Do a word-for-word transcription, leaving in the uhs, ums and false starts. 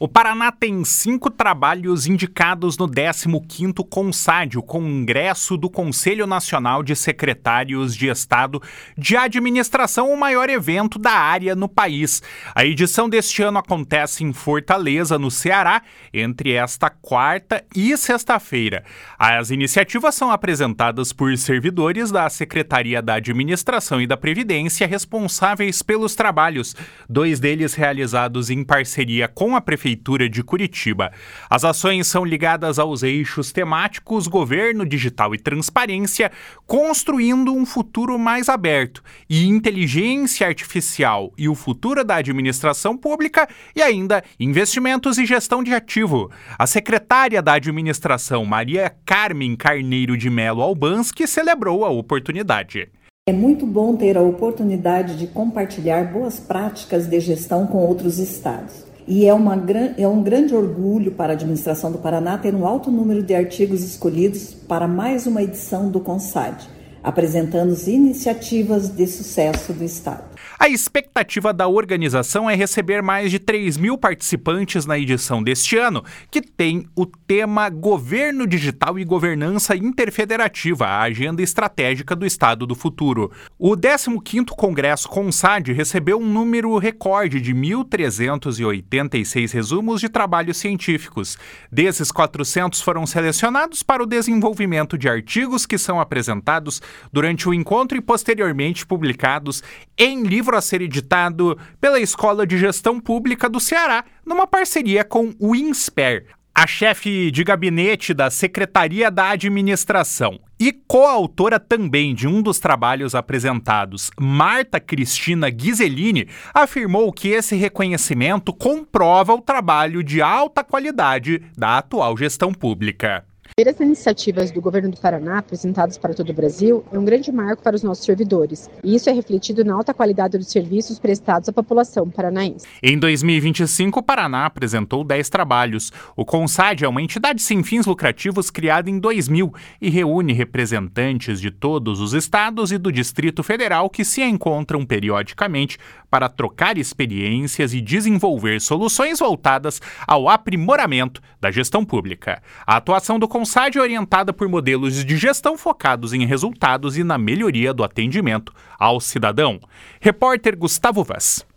O Paraná tem cinco trabalhos indicados no décimo quinto CONSAD, o Congresso do Conselho Nacional de Secretários de Estado de Administração, o maior evento da área no país. A edição deste ano acontece em Fortaleza, no Ceará, entre esta quarta e sexta-feira. As iniciativas são apresentadas por servidores da Secretaria da Administração e da Previdência responsáveis pelos trabalhos, dois deles realizados em parceria com a Prefeitura Prefeitura de Curitiba. As ações são ligadas aos eixos temáticos governo digital e transparência, construindo um futuro mais aberto, e inteligência artificial e o futuro da administração pública, e ainda investimentos e gestão de ativo. A secretária da Administração, Maria Carmen Carneiro de Melo Albanski, celebrou a oportunidade. É muito bom ter a oportunidade de compartilhar boas práticas de gestão com outros estados. E é, uma, é um grande orgulho para a administração do Paraná ter um alto número de artigos escolhidos para mais uma edição do CONSAD, apresentando as iniciativas de sucesso do Estado. A expectativa da organização é receber mais de três mil participantes na edição deste ano, que tem o tema Governo Digital e Governança Interfederativa, a agenda estratégica do Estado do futuro. O décimo quinto Congresso CONSAD recebeu um número recorde de mil trezentos e oitenta e seis resumos de trabalhos científicos. Desses, quatrocentos foram selecionados para o desenvolvimento de artigos que são apresentados durante o encontro e posteriormente publicados em livro a ser editado pela Escola de Gestão Pública do Ceará, numa parceria com o INSPER. A chefe de gabinete da Secretaria da Administração e coautora também de um dos trabalhos apresentados, Marta Cristina Ghiseline, afirmou que esse reconhecimento comprova o trabalho de alta qualidade da atual gestão pública. As iniciativas do governo do Paraná, apresentadas para todo o Brasil, é um grande marco para os nossos servidores, e isso é refletido na alta qualidade dos serviços prestados à população paranaense. Em dois mil e vinte e cinco, o Paraná apresentou dez trabalhos. O CONSAD é uma entidade sem fins lucrativos criada em dois mil e reúne representantes de todos os estados e do Distrito Federal que se encontram periodicamente para trocar experiências e desenvolver soluções voltadas ao aprimoramento da gestão pública. A atuação do CONSAD é orientada por modelos de gestão focados em resultados e na melhoria do atendimento ao cidadão. Repórter Gustavo Vaz.